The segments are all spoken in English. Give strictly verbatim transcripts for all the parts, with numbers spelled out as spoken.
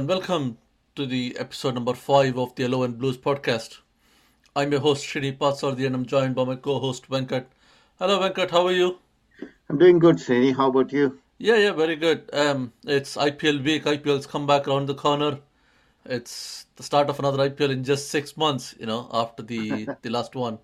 and welcome to the episode number five of the Yellow and Blues podcast. I'm your host, Srini Patsardi, and I'm joined by my co host, Venkat. Hello, Venkat, how are you? I'm doing good, Srini. How about you? Yeah, yeah, very good. Um, it's I P L week. I P L's come back around the corner. It's the start of another I P L in just six months, you know, after the, the last one.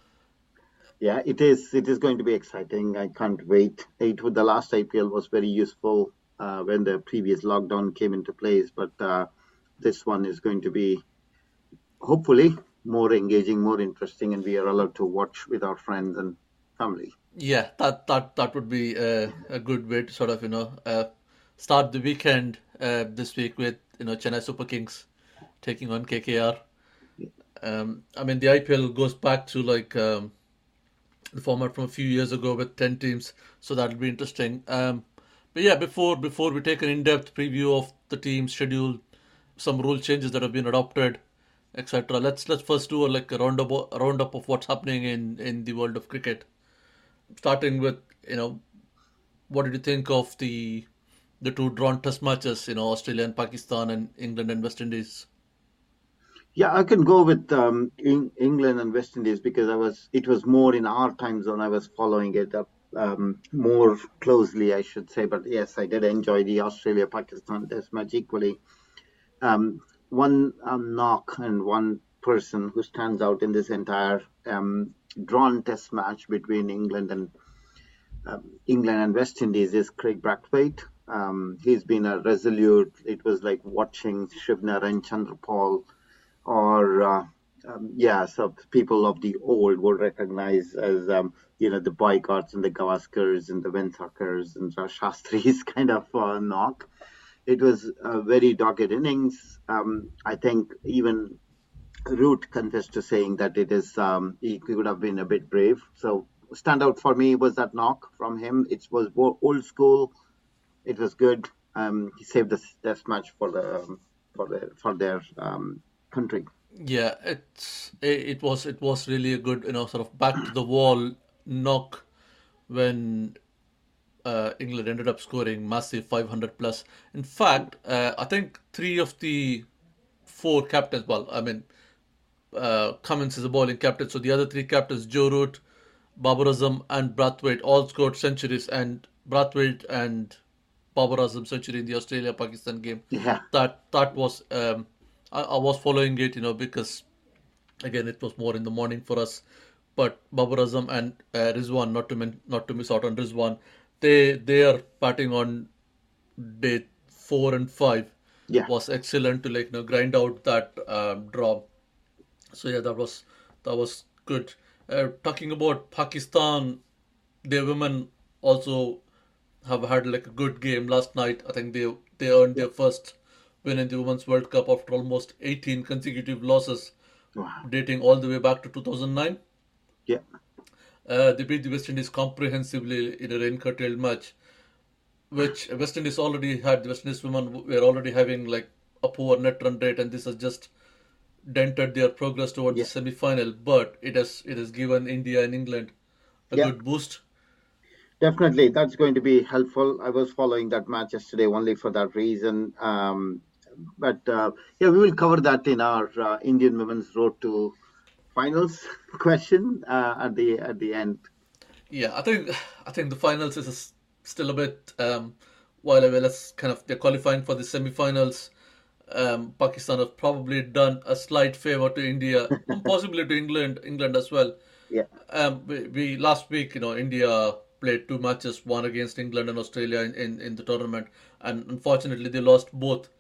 Yeah, it is. It is going to be exciting. I can't wait. It the last I P L was very useful uh, when the previous lockdown came into place, but uh, this one is going to be hopefully more engaging, more interesting, and we are allowed to watch with our friends and family. Yeah, that that that would be a, a good way to sort of, you know, uh, start the weekend uh, this week with, you know, Chennai Super Kings taking on K K R. Um, I mean, the I P L goes back to like um, the format from a few years ago with ten teams, so that'll be interesting. Um, but yeah, before before we take an in-depth preview of the team schedule, some rule changes that have been adopted, et cetera. Let's let's first do a, like a roundup a roundup of what's happening in in the world of cricket. Starting with, you know, what did you think of the the two drawn test matches? You know, Australia and Pakistan, and England and West Indies. Yeah, I can go with um, Eng- England and West Indies because I was. It was more in our time zone. I was following it up um, more closely, I should say. But yes, I did enjoy the Australia-Pakistan Test match equally. Um, one um, knock and one person who stands out in this entire um, drawn Test match between England and um, England and West Indies is Craig Brathwaite. Um, he's been a resolute. It was like watching Shivner and Chandrapal or uh, um, yeah, so people of the old would recognize as um, you know the Boycotts and the Gavaskars and the Venthakars and the Shastris kind of uh, knock. It was a very dogged innings. Um, I think even Root confessed to saying that it is um, he could have been a bit brave. So standout for me was that knock from him. It was more old school. It was good. Um, he saved the test match for the um, for the for their um, country. Yeah, it's it, it was it was really a good, you know, sort of back to the wall knock when uh, England ended up scoring massive five hundred plus. In fact, uh, I think three of the four captains. Well, I mean, uh, Cummins is a bowling captain, so the other three captains, Joe Root, Babar Azam, and Brathwaite, all scored centuries, and Brathwaite and Babar Azam century in the Australia-Pakistan game. Yeah. That that was um, I, I was following it, you know, because again it was more in the morning for us. But Babar Azam and uh, Rizwan, not to min- not to miss out on Rizwan, they they are batting on day four and five. Yeah, Was excellent to like you know grind out that um, draw. So yeah, that was that was good. Uh, talking about Pakistan, their women also have had like a good game last night. I think they they earned yeah, their first win in the Women's World Cup after almost eighteen consecutive losses, wow, dating all the way back to two thousand nine. yeah, Uh, they beat the West Indies comprehensively in a rain-curtailed match, which West Indies already had. The West Indies women were already having like a poor net run rate, and this has just dented their progress towards the yeah, semi-final. But it has it has given India and England a yeah. good boost. Definitely, that's going to be helpful. I was following that match yesterday only for that reason. Um, but uh, yeah, we will cover that in our uh, Indian women's road to finals question uh, at the at the end. Yeah, I think I think the finals is a s still a bit um, while away. Let's kind of they're qualifying for the semi-finals. Um, Pakistan have probably done a slight favor to India, and possibly to England, England as well. Yeah, Um, we, we last week, you know, India played two matches, one against England and Australia in, in, in the tournament, and unfortunately they lost both.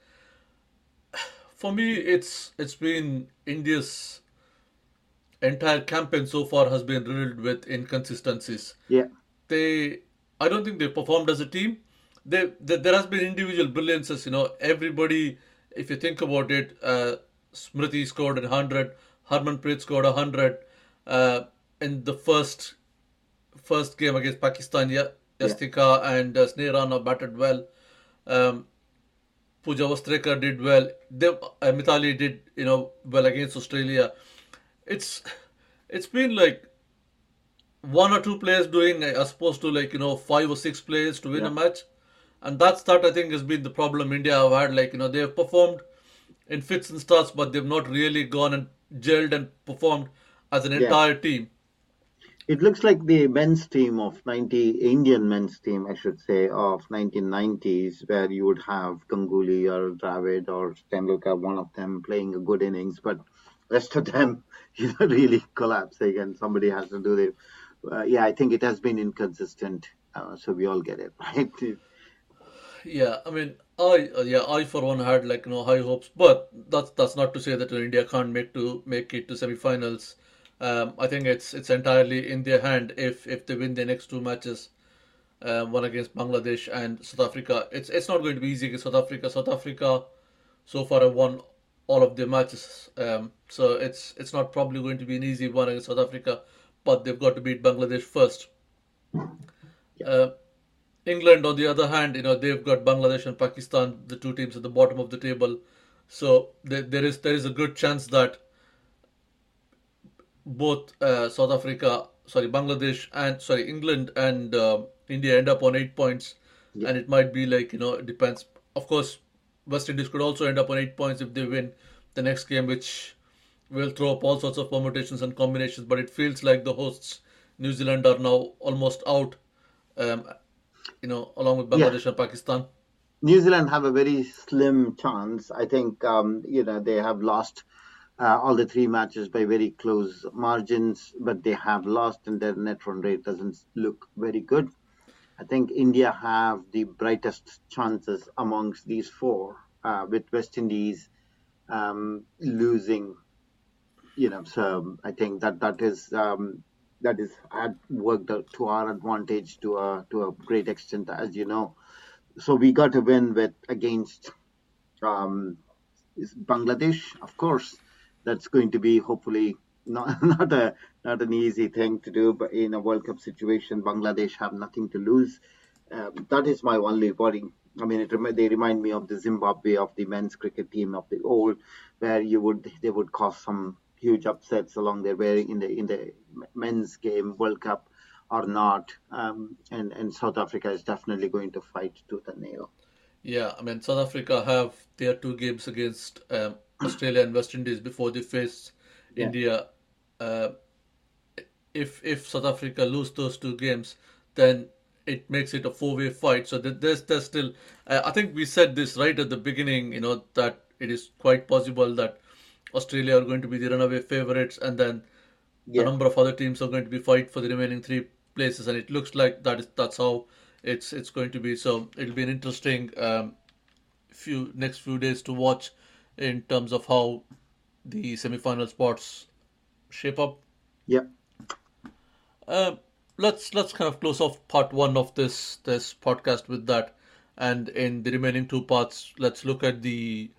For me, it's it's been India's entire campaign so far has been riddled with inconsistencies. yeah, They, I don't think they performed as a team. They, they there has been individual brilliances. You know, everybody. If you think about it, uh, Smriti scored a hundred, Harmanpreet scored a hundred uh, in the first first game against Pakistan. Yeah, yeah, Yastika and uh, Sneh Rana batted well. Um, Pooja Vastrekar did well. They, uh, Mithali did you know well against Australia. It's it's been like one or two players doing as opposed to like you know five or six players to win a yeah, match. and that's that I think has been the problem India have had. Like you know, they have performed in fits and starts, but they've not really gone and gelled and performed as an Yeah. entire team. It looks like the men's team of ninety, Indian men's team, I should say, of nineteen nineties, where you would have Ganguly or Dravid or Tendulkar, one of them playing a good innings, but rest of them, you know, really collapsing, and somebody has to do the. Uh, yeah, I think it has been inconsistent, uh, so we all get it, right? Yeah, I mean, I uh, yeah, I for one had like you know high hopes, but that's that's not to say that India can't make to make it to semi-finals. Um, I think it's it's entirely in their hand if if they win their next two matches, um, one against Bangladesh and South Africa. It's it's not going to be easy against South Africa. South Africa so far have won all of their matches, um, so it's it's not probably going to be an easy one against South Africa, but they've got to beat Bangladesh first. Yeah, Uh, England, on the other hand, you know they've got Bangladesh and Pakistan, the two teams at the bottom of the table. So there, there is there is a good chance that both uh, South Africa, sorry, Bangladesh and sorry England and uh, India end up on eight points, yeah, and it might be like you know it depends. Of course, West Indies could also end up on eight points if they win the next game, which will throw up all sorts of permutations and combinations. But it feels like the hosts, New Zealand, are now almost out. Um, you know, along with yeah. Bangladesh and Pakistan. New Zealand have a very slim chance. I think um, you know they have lost uh, all the three matches by very close margins, but they have lost, and their net run rate doesn't look very good. I think India have the brightest chances amongst these four, uh, with West Indies um, losing. You know, so I think that that is um, that is had worked out to our advantage to a to a great extent, as you know. So we got a win with against um, Bangladesh, of course. That's going to be hopefully not not a not an easy thing to do, but in a World Cup situation, Bangladesh have nothing to lose. Um, that is my only worry. I mean, it, they remind me of the Zimbabwe of the men's cricket team of the old, where you would they would cause some huge upsets along their way in the in the men's game World Cup or not. Um, and and South Africa is definitely going to fight tooth and nail. Yeah, I mean South Africa have their two games against um, Australia and West Indies before they face Yeah, India. Uh, if if South Africa lose those two games, then it makes it a four-way fight. So there- there's there's still. Uh, I think we said this right at the beginning. You know that it is quite possible that Australia are going to be the runaway favorites, and then a yeah, number of other teams are going to be fight for the remaining three places, and it looks like that is that's how it's it's going to be. So it'll be an interesting um, few next few days to watch in terms of how the semi-final spots shape up. yeah, Uh, let's let's kind of close off part one of this this podcast with that, and in the remaining two parts, let's look at the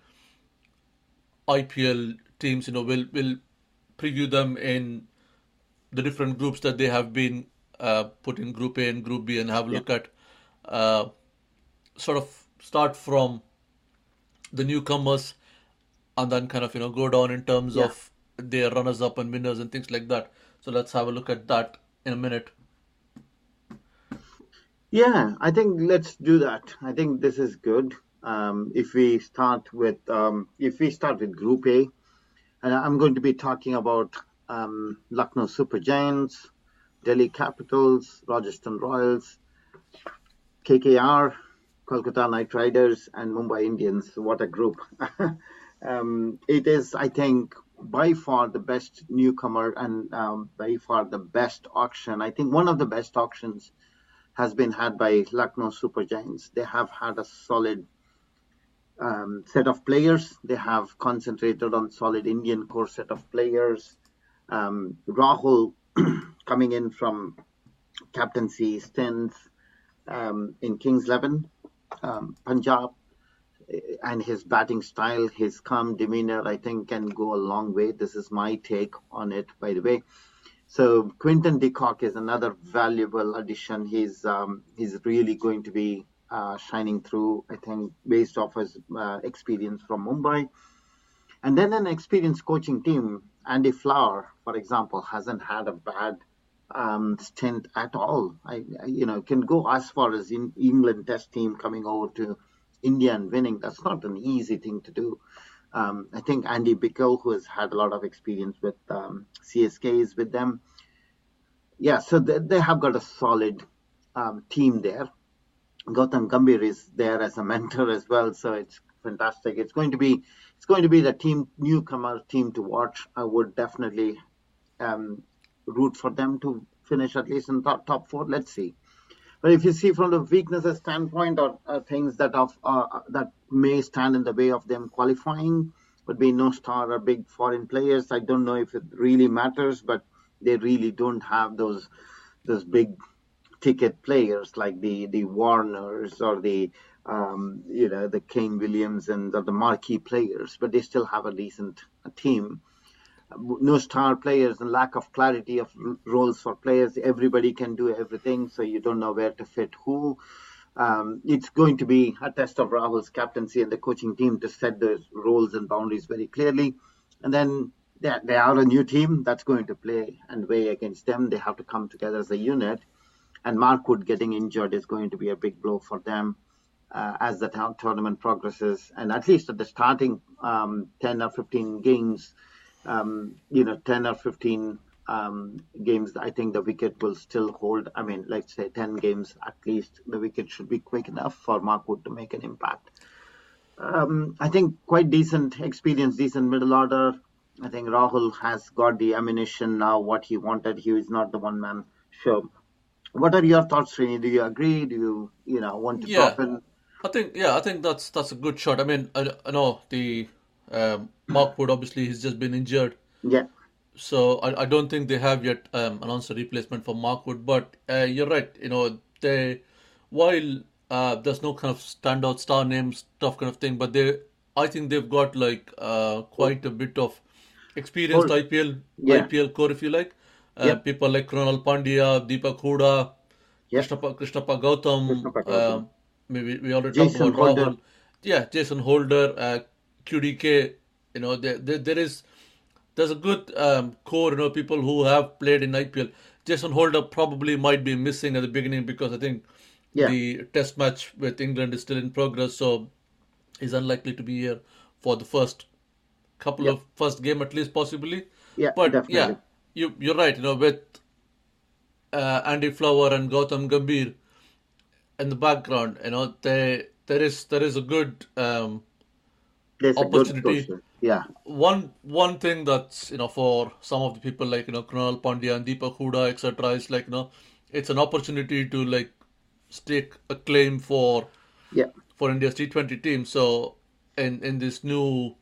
I P L teams. You know, we'll we'll preview them in the different groups that they have been uh, put in Group A and Group B, and have a yeah, look at uh, sort of start from the newcomers and then kind of you know go down in terms yeah. of their runners up and winners and things like that. So let's have a look at that in a minute. Yeah, I think let's do that. I think this is good. Um, if we start with um, if we start with Group A, and I'm going to be talking about um, Lucknow Super Giants, Delhi Capitals, Rajasthan Royals, K K R, Kolkata Knight Riders, and Mumbai Indians. What a group! um, it is, I think, by far the best newcomer and um, by far the best auction. I think one of the best auctions has been had by Lucknow Super Giants. They have had a solid um, set of players. They have concentrated on solid Indian core set of players. Um, Rahul coming in from captaincy stints um, in Kings eleven, um, Punjab, and his batting style, his calm demeanor, I think can go a long way. This is my take on it, by the way. So Quinton de Kock is another valuable addition. He's um, he's really going to be uh, shining through, I think, based off his uh, experience from Mumbai. And then an experienced coaching team. Andy Flower, for example, hasn't had a bad um, stint at all. I, I, you know, can go as far as in England Test team coming over to India and winning. That's not an easy thing to do. Um, I think Andy Bickle, who has had a lot of experience with um, C S K, is with them. Yeah, so they, they have got a solid um, team there. Gautam Gambhir is there as a mentor as well, so it's fantastic. It's going to be it's going to be the team newcomer team to watch. I would definitely um, root for them to finish at least in top top four. Let's see. But if you see from the weaknesses standpoint or uh, things that of uh, that may stand in the way of them qualifying, would be no star or big foreign players. I don't know if it really matters, but they really don't have those those big ticket players like the the Warners or the um, you know the Kane Williams and the, the marquee players, but they still have a decent team. No star players and lack of clarity of roles for players. Everybody can do everything, so you don't know where to fit who. Um, it's going to be a test of Rahul's captaincy and the coaching team to set those roles and boundaries very clearly. And then they, they are a new team that's going to play and weigh against them. They have to come together as a unit. And Mark Wood getting injured is going to be a big blow for them uh, as the t- tournament progresses. And at least at the starting um, ten or fifteen games, um, you know, ten or fifteen um, games, I think the wicket will still hold. I mean, let's say ten games at least, the wicket should be quick enough for Mark Wood to make an impact. Um, I think quite decent experience, decent middle order. I think Rahul has got the ammunition now, what he wanted. He is not the one-man show. What are your thoughts, Srini? Do you agree? Do you, you know, want to Yeah, drop in? I think yeah, I think that's that's a good shot. I mean, I, I know the um, Mark Wood obviously he's just been injured, Yeah, so I, I don't think they have yet um, announced a replacement for Mark Wood. But uh, you're right. You know, they while uh, there's no kind of standout star name stuff kind of thing, but they I think they've got like uh, hold, quite a bit of experienced hold. I P L Yeah, I P L core, if you like. Uh, yep, people like Krunal Pandya, Deepak Huda, yep. Krishnappa, Krishnappa Gautam, Krishna Pagautam. um, maybe we already talked Jason about Holder. Rahul. Yeah, Jason Holder, uh, Q D K. You know, there, there, there is there's a good um, core. You know, people who have played in I P L. Jason Holder probably might be missing at the beginning because I think Yeah, the Test match with England is still in progress, so he's unlikely to be here for the first couple yep, of first game at least, possibly. yeah, But yeah, definitely. you you're right. You know, with uh, Andy Flower and Gautam Gambhir in the background, you know, they there is there is a good um, There's a good opportunity. question. Yeah, One one thing that's you know for some of the people like you know Krunal Pandya and Deepak Huda et cetera is like you know it's an opportunity to like stake a claim for yeah, for India's T twenty team. So in in this new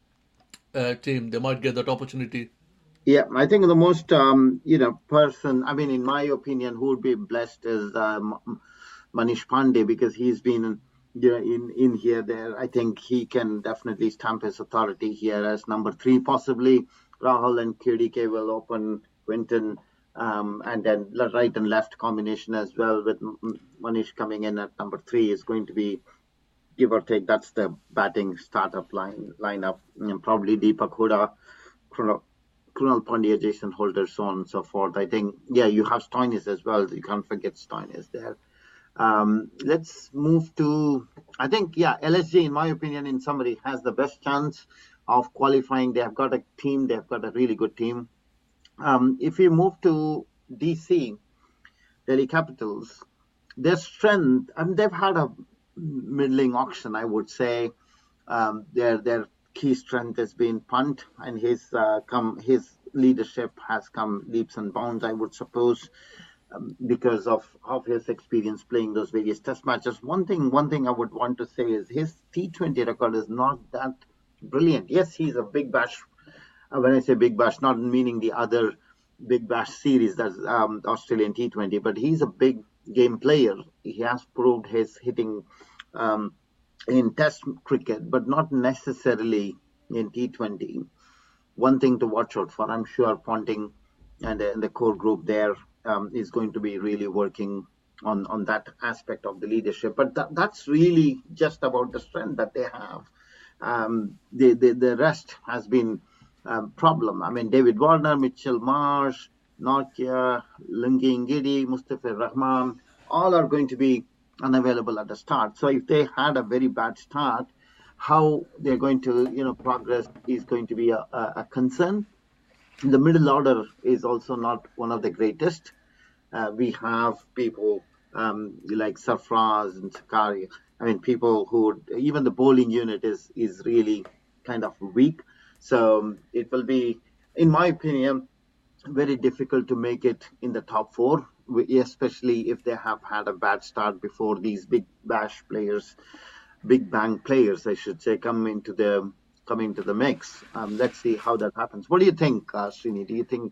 uh, team, they might get that opportunity. yeah. I think the most, um, you know, person, I mean, in my opinion, who would be blessed is um, Manish Pandey because he's been you know, in, in here, there. I think he can definitely stamp his authority here as number three, possibly. Rahul and Q D K will open Quinton um, and then the right and left combination as well with Manish coming in at number three is going to be give or take. That's the batting startup line lineup. And probably Deepak Huda, Krunal Krunal Pandya, Jason Holder, so on and so forth. I think, yeah, you have Stoinis as well. You can't forget Stoinis there. Um, let's move to, I think, yeah, L S G, in my opinion, in summary, has the best chance of qualifying. They have got a team, they have got a really good team. Um, if we move to D C, Delhi Capitals, their strength, and they've had a middling auction, I would say. Um, their their key strength has been Punt, and his uh, come his leadership has come leaps and bounds, I would suppose um, because of, of his experience playing those various test matches. One thing, one thing I would want to say is his T twenty record is not that brilliant. Yes, he's a big bash. Uh, when I say big bash, not meaning the other big bash series, that's um, Australian T twenty, but he's a big game player. He has proved his hitting um, in test cricket, but not necessarily in T twenty. One thing to watch out for, I'm sure Ponting and, and the core group there um, is going to be really working on, on that aspect of the leadership. But that, that's really just about the strength that they have. Um, the, the, the rest has been a um, problem. I mean, David Warner, Mitchell Marsh, Nortje, Lungi Ngidi, Mustafa Rahman, all are going to be unavailable at the start. So if they had a very bad start, how they're going to, you know, progress is going to be a, a, a concern. The middle order is also not one of the greatest. Uh, we have people um, like Sarfraz and Sakari. I mean, people who even the bowling unit is is really kind of weak. So um, it will be, in my opinion, very difficult to make it in the top four, especially if they have had a bad start before these big bash players, big bang players, I should say, come into the come into the mix. Um, let's see how that happens. What do you think, uh, Srini? Do you think?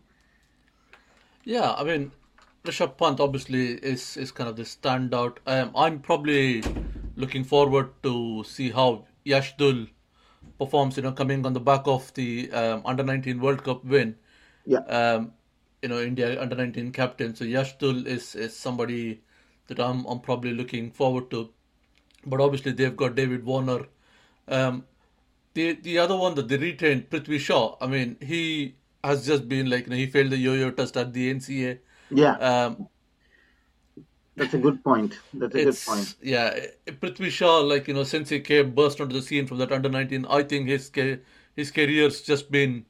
Yeah, I mean, Rishabh Pant obviously is is kind of the standout. Um, I'm probably looking forward to see how Yashdul performs. You know, coming on the back of the um, under nineteen World Cup win. Yeah, Um, you know, India under nineteen captain. So Yashdul is is somebody that I'm I'm probably looking forward to. But obviously they've got David Warner. Um, the the other one that they retained, Prithvi Shaw. I mean, he has just been like, you know, he failed the yo-yo test at the N C A. yeah, Um, that's a good point. That's a good point. it's yeah, Prithvi Shaw, like, you know, since he came burst onto the scene from that under nineteen, I think his ca- his career's just been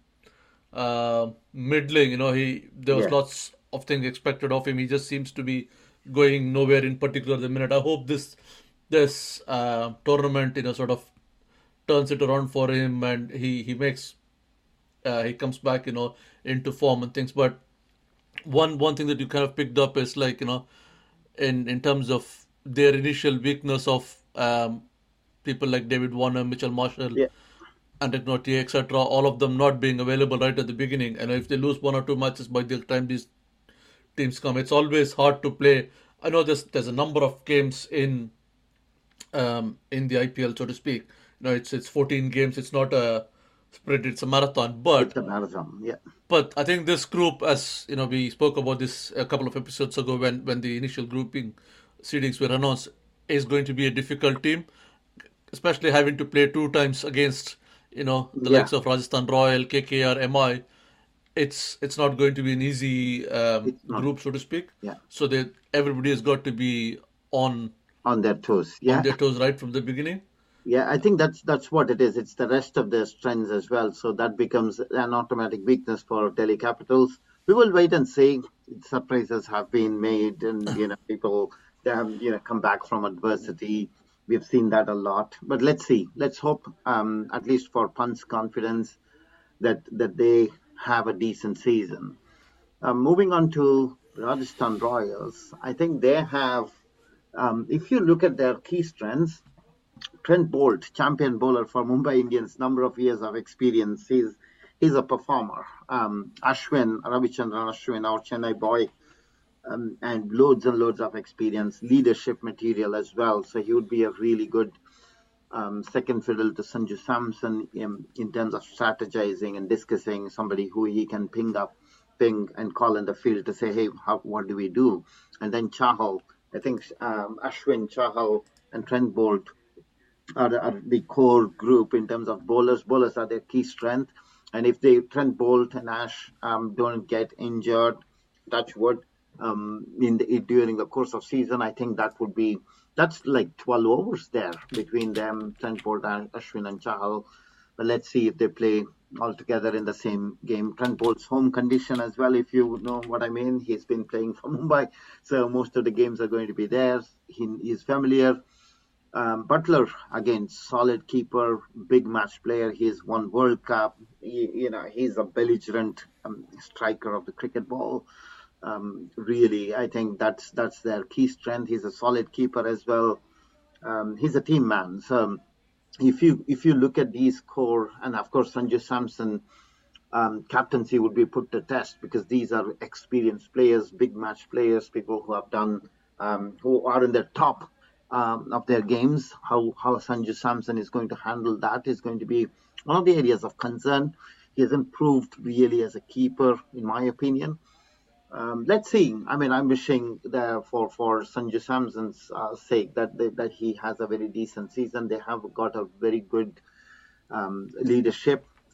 uh, middling. You know, he there was Yeah. lots of things expected of him. He just seems to be going nowhere in particular at the minute. I hope this this uh, tournament, you know, sort of turns it around for him, and he he makes uh, he comes back, you know, into form and things. But one one thing that you kind of picked up is, like, you know, in in terms of their initial weakness of um, people like David Warner, Mitchell Marshall, Yeah. and Nortje, et cetera. All of them not being available right at the beginning, and if they lose one or two matches by the time these teams come, it's always hard to play. I know there's there's a number of games in um, in the I P L, so to speak. You know, it's it's fourteen games. It's not a sprint; it's a marathon. It's But a marathon. Yeah. but I think this group, as you know, we spoke about this a couple of episodes ago when when the initial grouping seedings were announced, is going to be a difficult team, especially having to play two times against, you know, the Yeah. likes of Rajasthan Royal, K K R, M I. It's it's not going to be an easy um, It's not. group, so to speak. Yeah. So that everybody has got to be on On their toes. on Yeah. their toes right from the beginning. Yeah, I think that's that's what it is. It's the rest of their strengths as well. So that becomes an automatic weakness for Delhi Capitals. We will wait and see. Surprises have been made, and you know people um, you know come back from adversity. We've seen that a lot. But let's see. Let's hope, um, at least for Pant's confidence, that that they have a decent season. Uh, moving on to Rajasthan Royals, I think they have. Um, if you look at their key strengths, Trent Bolt, champion bowler for Mumbai Indians, number of years of experience. He's he's a performer. Um, Ashwin, Ravichandran Ashwin, our Chennai boy, um, and loads and loads of experience, leadership material as well. So he would be a really good um, second fiddle to Sanju Samson in, in terms of strategizing and discussing, somebody who he can ping up, ping and call in the field to say, hey, how, what do we do? And then Chahal, I think um, Ashwin, Chahal, and Trent Bolt are, are the core group in terms of bowlers. Bowlers are their key strength. And if they Trent Bolt and Ash um, don't get injured, touch wood, um, in the, during the course of season, I think that would be that's like twelve overs there between them, Trent Bolt, Ashwin, and Chahal. But let's see if they play all together in the same game. Trent Bolt's home condition as well, if you know what I mean. He's been playing for Mumbai, so most of the games are going to be there. He is familiar. Um, Butler, again, solid keeper, big match player. He's won World Cup. He, you know, he's a belligerent um, striker of the cricket ball. Um, really, I think that's that's their key strength. He's a solid keeper as well. Um, he's a team man. So if you if you look at these core, and of course Sanju Samson, um, captaincy would be put to test because these are experienced players, big match players, people who have done, um, who are in the top um, of their games. How how Sanju Samson is going to handle that is going to be one of the areas of concern. He has improved really as a keeper, in my opinion. Um, let's see. I mean, I'm wishing the, for for Sanju Samson's uh, sake that they, that he has a very decent season. They have got a very good um, leadership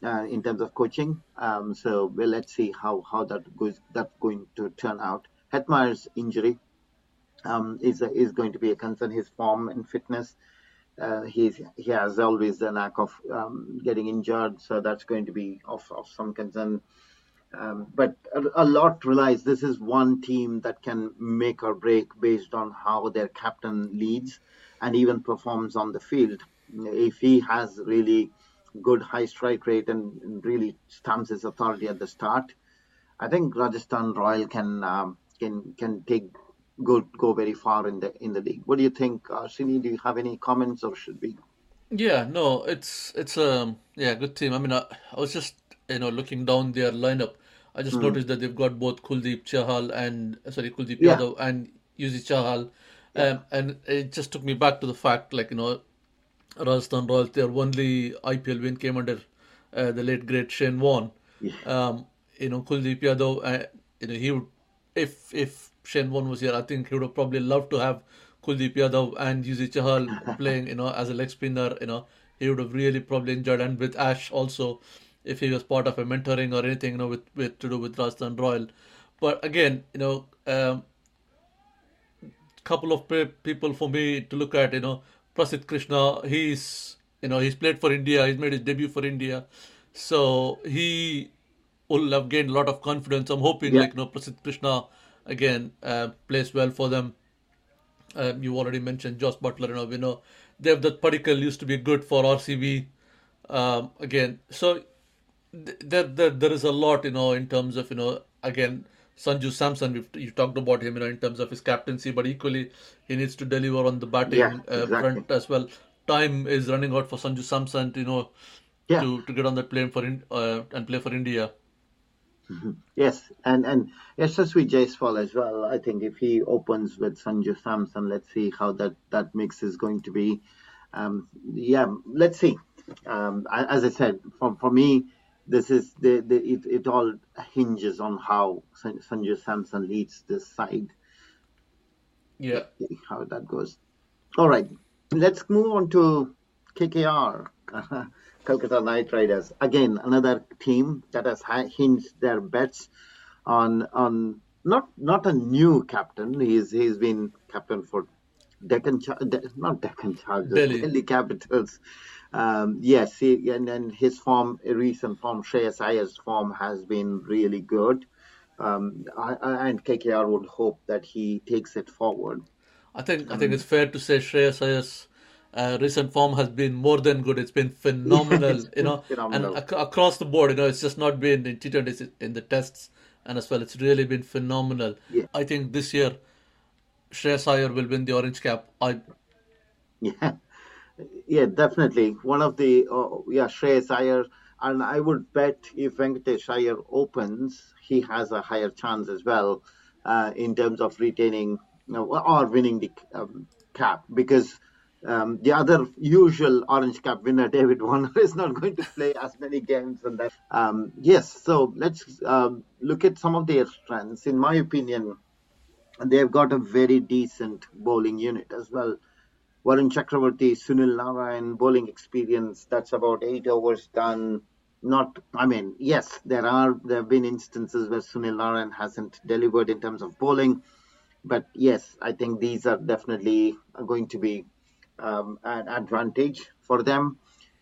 uh, in terms of coaching. Um, so well, let's see how how that goes. That's going to turn out. Hetmeyer's injury um, is is going to be a concern. His form and fitness. Uh, he's he has always the knack of um, getting injured, so that's going to be of, of some concern. Um, but a, a lot relies. This is one team that can make or break based on how their captain leads and even performs on the field. If he has really good high strike rate and really stamps his authority at the start, I think Rajasthan Royal can um, can can take go go very far in the in the league. What do you think, uh, Srini? Do you have any comments, or should we? Yeah, no, it's it's um yeah, good team. I mean, I, I was just you know looking down their lineup. I just Hmm. noticed that they've got both Kuldeep Chahal and uh, sorry Kuldeep Yeah, Yadav and Yuzi Chahal, yeah, um, and it just took me back to the fact like you know Rajasthan Royals, their only I P L win came under uh, the late great Shane Warne. yeah. Um, you know Kuldeep Yadav, uh, you know he would if if Shane Warne was here, I think he would have probably loved to have Kuldeep Yadav and Yuzi Chahal playing, you know, as a leg spinner. You know, he would have really probably enjoyed, and with Ash also, if he was part of a mentoring or anything, you know, with, with to do with Rajasthan Royal. But again, you know, um, couple of pe- people for me to look at. You know, Prasidh Krishna. He's you know he's played for India. He's made his debut for India, so he will have gained a lot of confidence. I'm hoping Yeah. like you know Prasidh Krishna again uh, plays well for them. Um, you already mentioned Josh Butler. You know, we know Dev Dutt Padikkal used to be good for R C B um, again. So th- there, there there is a lot, you know, in terms of you know again Sanju Samson. We've, you talked about him, you know, in terms of his captaincy, but equally he needs to deliver on the Yeah, batting uh, exactly. front as well. Time is running out for Sanju Samson, to, you know, Yeah. to to get on that plane for in, uh, and play for India. Mhm. Yes, and and Yashasvi Jaiswal as well. I think if he opens with Sanju Samson, let's see how that that mix is going to be. Um, yeah, let's see. Um, I- as I said, for for me, this is the, the it, it all hinges on how San- Sanju Samson leads this side. Yeah, Let's see how that goes. All right, let's move on to K K R, Calcutta Knight Riders. Again, another team that has hi- hinged their bets on on not not a new captain. He's he's been captain for Deccan, Char- De- not Deccan Chargers, Delhi. Delhi Capitals. Um, yes, he, and and his form, recent form, Shreyas Iyer's form has been really good. Um, I, I, and K K R would hope that he takes it forward. I think I think it's Um, fair to say Shreyas Iyer's uh, recent form has been more than good. It's been it's phenomenal, you been know, and phenomenal. ac- across the board, you know, it's just not been in T twenty, it's in the tests and as well. It's really been phenomenal. Yeah, I think this year Shreyas Iyer will win the orange cap. I yeah. Yeah, definitely. One of the, uh, yeah, Shreyas Iyer. And I would bet if Venkatesh Iyer opens, he has a higher chance as well uh, in terms of retaining you know, or winning the um, cap because um, the other usual orange cap winner, David Warner, is not going to play as many games. And that, um, yes, so let's um, look at some of their strengths. In my opinion, they've got a very decent bowling unit as well. Varun Chakravarti, Sunil Narayan, bowling experience. That's about eight overs done. Not, I mean, yes, there are there have been instances where Sunil Narayan hasn't delivered in terms of bowling, but yes, I think these are definitely going to be um, an advantage for them.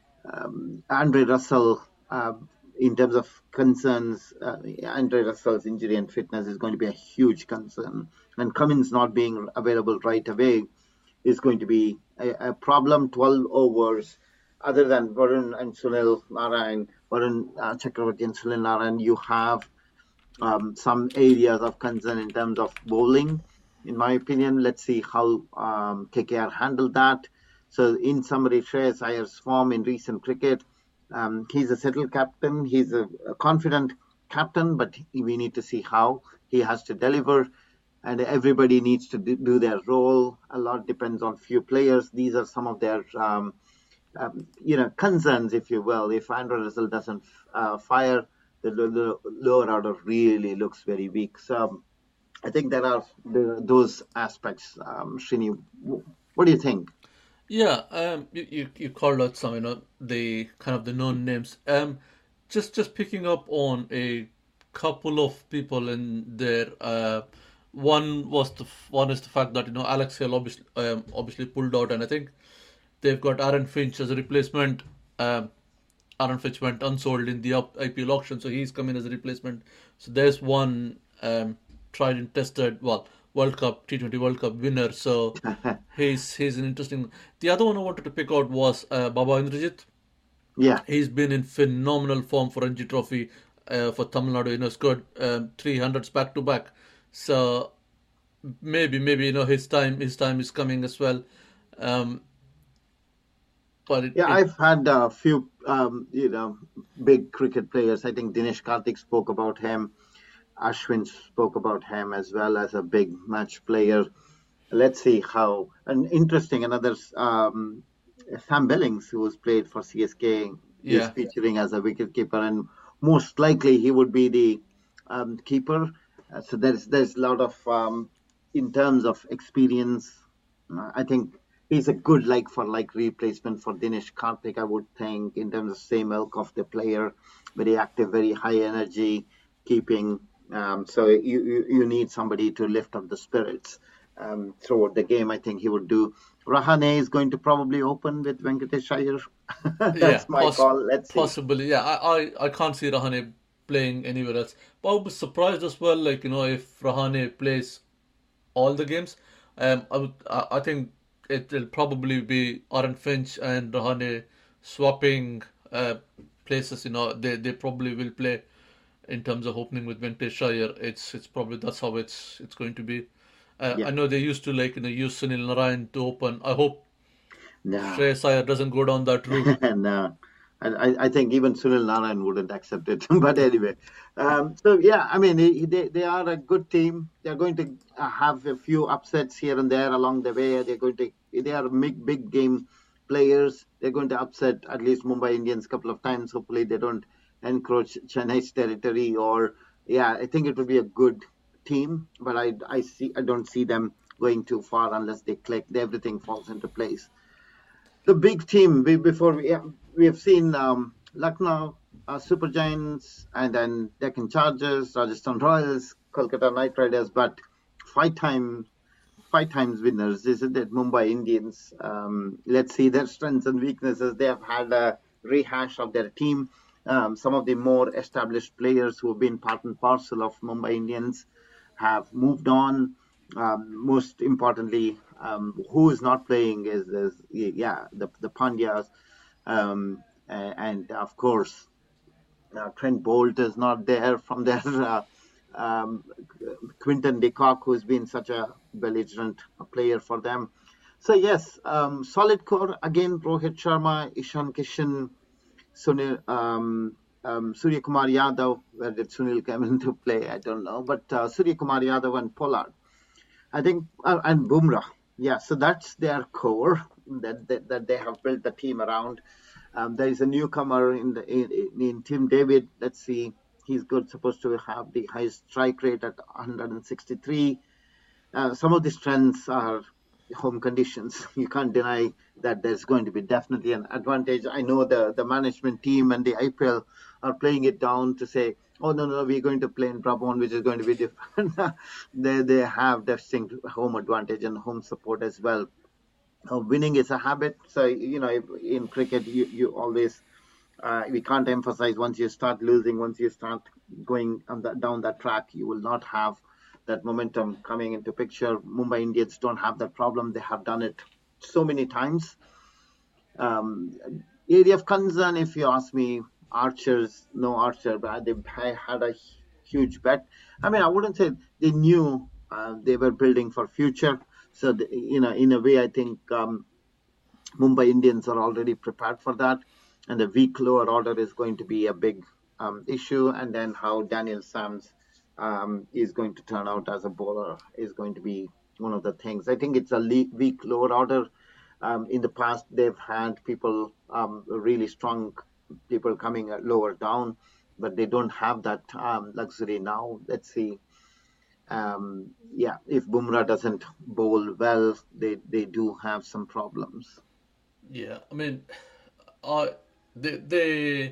Um, Andre Russell, uh, in terms of concerns, uh, Andre Russell's injury and fitness is going to be a huge concern, and Cummins not being available right away is going to be a, a problem. twelve overs, other than Varun and Sunil Narayan, Varun uh, Chakravarti and Sunil Narayan, you have um, some areas of concern in terms of bowling. In my opinion, let's see how um, K K R handled that. So, in summary, Shreyas Iyer's form in recent cricket, um, he's a settled captain. He's a, a confident captain, but we need to see how he has to deliver and everybody needs to do their role. A lot depends on few players. These are some of their, um, um, you know, concerns, if you will. If Andrew Russell doesn't uh, fire, the, the lower order really looks very weak. So I think there are the, those aspects. Um, Srini, what do you think? yeah, um, you, you you called out some, you know, the kind of the known names. Um, just just picking up on a couple of people in there. Uh, one was the one is the fact that you know Alex Hill obviously um, obviously pulled out, and I think they've got Aaron Finch as a replacement. Um, Aaron Finch went unsold in the I P L auction, so he's coming as a replacement. So there's one um, tried and tested, well, World Cup T Twenty World Cup winner. So he's he's an interesting. The other one I wanted to pick out was uh, Baba Indrajit. Yeah, He's been in phenomenal form for Ranji Trophy uh, for Tamil Nadu. You know, scored um, three hundreds back to back. So maybe maybe you know his time his time is coming as well. Um, but it, yeah. it I've had a few, um, you know, big cricket players. I think Dinesh Karthik spoke about him. Ashwin spoke about him as well as a big match player. Let's see how. And interesting, another um, Sam Billings, who was played for C S K, is yeah. featuring as a wicketkeeper, and most likely he would be the um, keeper. Uh, so there's there's a lot of um, in terms of experience. uh, I think he's a good like for like replacement for Dinesh Karthik. I would think in terms of same ilk of the player, very active, very high energy, keeping. Um, so you, you you need somebody to lift up the spirits um, throughout the game. I think he would do. Rahane is going to probably open with Venkatesh Iyer. Yeah, That's my poss call. Let's see. possibly. Yeah, I, I, I can't see Rahane playing anywhere else. But I would be surprised as well, like, you know, if Rahane plays all the games. Um, I would, I, I think it will probably be Aaron Finch and Rahane swapping uh, places. You know, they, they probably will play in terms of opening with Venkatesh Iyer. It's it's probably that's how it's it's going to be. Uh, Yeah. I know they used to like you know use Sunil Narayan to open. I hope No. Shreyas Iyer doesn't go down that route. No. And I, I think even Sunil Narayan wouldn't accept it. But anyway, um, so yeah, I mean, they, they they are a good team. They're going to uh, have a few upsets here and there along the way. They're going to they are big big game players. They're going to upset at least Mumbai Indians a couple of times. Hopefully, they don't encroach Chennai's territory. Or yeah, I think it will be a good team. But I I see I don't see them going too far unless they click. Everything falls into place. The big team we, before we we have seen um, Lucknow uh, Super Giants and then Deccan Chargers, Rajasthan Royals, Kolkata Knight Riders, but five times five times winners, isn't it? Mumbai Indians. Um, let's see their strengths and weaknesses. They have had a rehash of their team. Um, some of the more established players who have been part and parcel of Mumbai Indians have moved on. Um, most importantly, um, who is not playing is, is yeah the the Pandyas, um, and of course uh, Trent Bolt is not there from their uh, um, Quinton de Kock, who's been such a belligerent player for them. So yes, um, solid core again. Rohit Sharma, Ishan Kishan, Sunil, um, um, Surya Kumar Yadav. Where did Sunil come into play? I don't know, but uh, Surya Kumar Yadav and Pollard. I think, uh, and Bumrah. Yeah, so that's their core that, that that they have built the team around. Um, there is a newcomer in the in, in Tim David. Let's see, he's good. Supposed to have the highest strike rate at one hundred sixty-three. Uh, some of the strengths are home conditions. You can't deny that there's going to be definitely an advantage. I know the, the management team and the I P L are playing it down to say, oh, no, no, we're going to play in Brabant, which is going to be different. they, they have distinct home advantage and home support as well. Uh, winning is a habit. So, you know, in cricket, you, you always, uh, we can't emphasize once you start losing, once you start going on that, down that track, you will not have that momentum coming into picture. Mumbai Indians don't have that problem. They have done it so many times. Um, area of concern, if you ask me, Archers, no Archer, but they had a huge bet. I mean, I wouldn't say they knew uh, they were building for future. So, the, you know, in a way, I think um, Mumbai Indians are already prepared for that. And the weak lower order is going to be a big um, issue. And then how Daniel Sams um, is going to turn out as a bowler is going to be one of the things. I think it's a le- weak lower order. Um, in the past, they've had people, um, really strong people coming lower down, but they don't have that um, luxury now. Let's see. Um, yeah, if Bumrah doesn't bowl well, they, they do have some problems. Yeah, I mean, I they they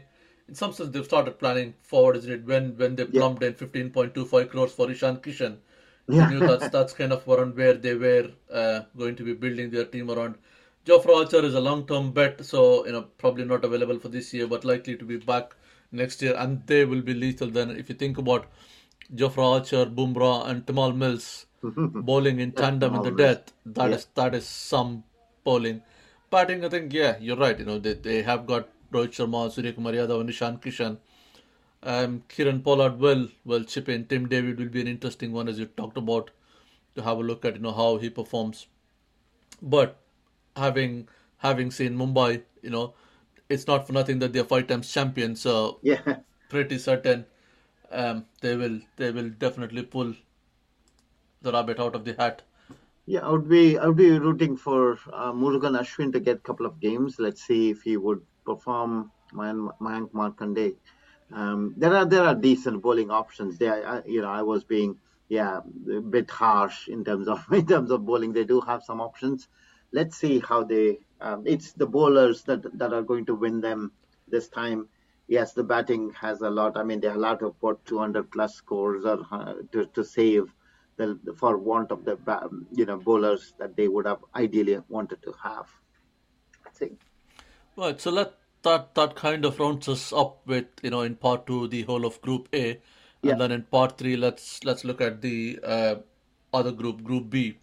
in some sense they've started planning forward, isn't it? When when they Yeah, plumped in fifteen point two five crores for Ishan Kishan, they yeah, knew that's that's kind of around where they were uh, going to be building their team around. Jofra Archer is a long-term bet, so you know probably not available for this year, but likely to be back next year, and they will be lethal. Then, if you think about Jofra Archer, Bumrah, and Tamal Mills bowling in yeah. tandem in Jamal the Mills. death, that Yeah, is that is some bowling. Batting, I think, yeah, you're right. You know, they they have got Rohit Sharma, Surya Kumar Yadav, and Nishan Kishan. Um, Kieran Pollard will will chip in. Tim David will be an interesting one, as you talked about, to have a look at you know how he performs. But having having seen Mumbai, you know, it's not for nothing that they're five times champions. So yeah. pretty certain um, they will they will definitely pull the rabbit out of the hat. Yeah, I would be I would be rooting for uh, Murugan Ashwin to get a couple of games. Let's see if he would perform. Mayank Mayank Markande. Um, there are there are decent bowling options. There, I, you know, I was being yeah a bit harsh in terms of in terms of bowling. They do have some options. Let's see how they. Um, it's the bowlers that that are going to win them this time. Yes, the batting has a lot. I mean, they are allowed to put two hundred plus scores or uh, to to save the for want of the ba- you know bowlers that they would have ideally wanted to have. I think. Right, so let that that kind of rounds us up with you know in part two the whole of Group A, Yeah, and then in part three let's let's look at the uh, other group, Group B.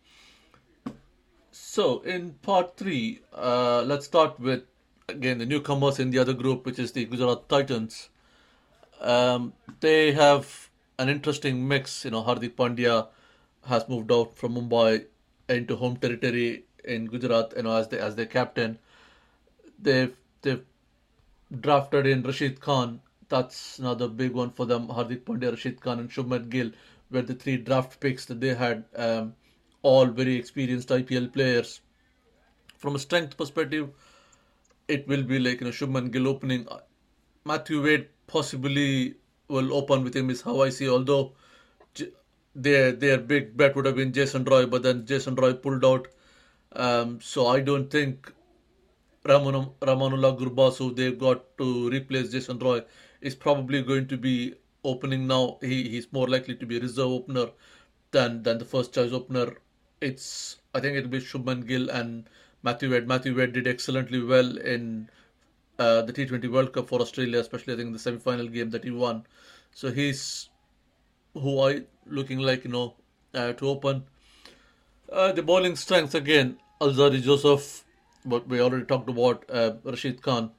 So in part three, uh, let's start with again the newcomers in the other group, which is the Gujarat Titans. Um, they have an interesting mix. You know, Hardik Pandya has moved out from Mumbai into home territory in Gujarat. You know, as the as their captain, they've they've drafted in Rashid Khan. That's another big one for them. Hardik Pandya, Rashid Khan, and Shubman Gill were the three draft picks that they had. Um, all very experienced I P L players. From a strength perspective, it will be like you know Shubman Gill opening. Matthew Wade possibly will open with him is how I see. Although their their big bet would have been Jason Roy, but then Jason Roy pulled out. Um, so I don't think Raman, Ramanullah Gurbasu they've got to replace Jason Roy is probably going to be opening now. He he's more likely to be a reserve opener than than the first choice opener. It's I think it'll be Shubman Gill and Matthew Wade. Matthew Wade did excellently well in uh, the T twenty World Cup for Australia, especially I think the semi-final game that he won. So he's who I looking like you know uh, to open. Uh, the bowling strength again, Alzari Joseph, but we already talked about uh, Rashid Khan.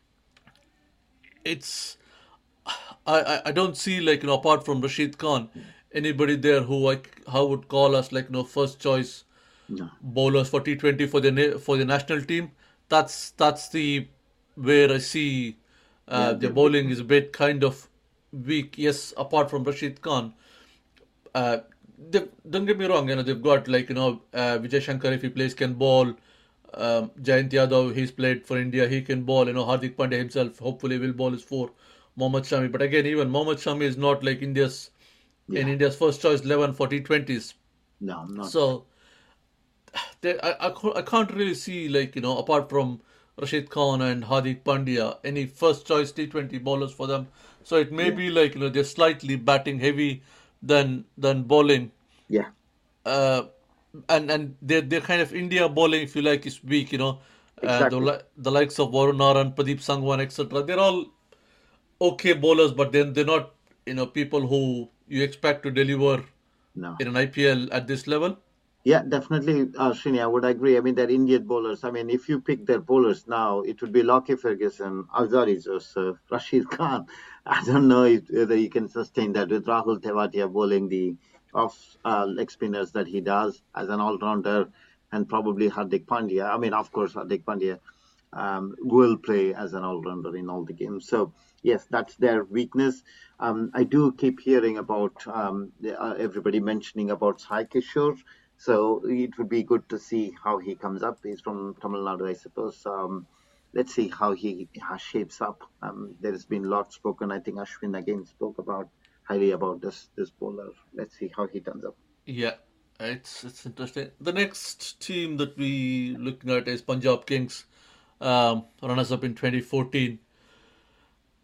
It's I, I I don't see like you know apart from Rashid Khan anybody there who I how would call us like you know first choice no, bowlers for T twenty for the na- for the national team. That's that's the where I see uh, yeah, the their bowling is weakness. a bit kind of weak. Yes, apart from Rashid Khan, uh, they, don't get me wrong. You know they've got like you know uh, Vijay Shankar if he plays can bowl. Um, Jayant Yadav he's played for India he can bowl. You know Hardik Pandya himself hopefully will bowl his four. Mohammad Shami, but again even Mohammad Shami is not like India's in Yeah, India's first choice eleven for T twenties. no, not. So they, I, I, cou- I can't really see like you know apart from Rashid Khan and Hardik Pandya any first choice T twenty bowlers for them. So it may Yeah, be like you know they're slightly batting heavy than than bowling. yeah, Uh, and and their their kind of India bowling if you like is weak. You know, uh, the exactly. li- the likes of Varun Naran, Pradeep Sangwan, et cetera. They're all okay bowlers, but then they're not you know people who you expect to deliver No. in an I P L at this level. Yeah, definitely, uh, Srini, I would agree. I mean, they're Indian bowlers. I mean, if you pick their bowlers now, it would be Lockie Ferguson, Alzari Joseph, Rashid Khan. I don't know if, whether you can sustain that with Rahul Tewatia bowling the off uh, leg spinners that he does as an all-rounder, and probably Hardik Pandya. I mean, of course, Hardik Pandya um, will play as an all-rounder in all the games. So yes, that's their weakness. Um, I do keep hearing about um, the- uh, everybody mentioning about Sai Kishore. So it would be good to see how he comes up. He's from Tamil Nadu, I suppose. Um, let's see how he how shapes up. Um, there has been a lot spoken. I think Ashwin again spoke about highly about this this bowler. Let's see how he turns up. Yeah, it's it's interesting. The next team that we looking at is Punjab Kings, um, runners up in twenty fourteen.